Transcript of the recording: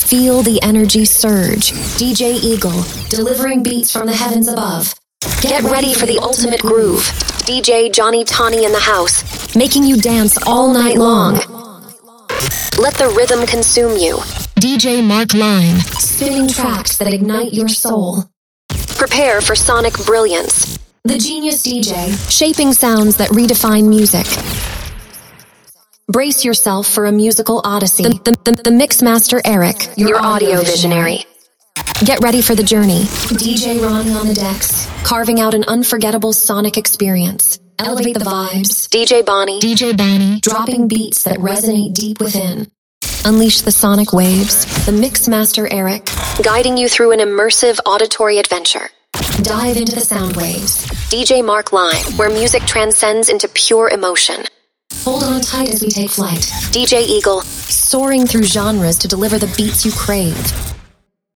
Feel the energy surge. DJ Eagle, delivering beats from the heavens above. Get ready for the ultimate groove. DJ Johnny Tawny in the house, making you dance all night long. Let the rhythm consume you. DJ Mark Lime, spinning tracks that ignite your soul. Prepare for sonic brilliance. The Genius DJ, shaping sounds that redefine music. Brace yourself for a musical odyssey. The Mixmaster Eric, your audio visionary. Get ready for the journey. DJ Ronnie on the decks, carving out an unforgettable sonic experience. Elevate the vibes. DJ Bonnie, dropping beats that resonate deep within. Unleash the sonic waves. The Mixmaster Eric, guiding you through an immersive auditory adventure. Dive into the sound waves. DJ Mark Lime, where music transcends into pure emotion. Hold on tight as we take flight. DJ Eagle, soaring through genres to deliver the beats you crave.